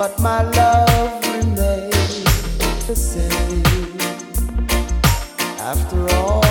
but my love remains the same. After all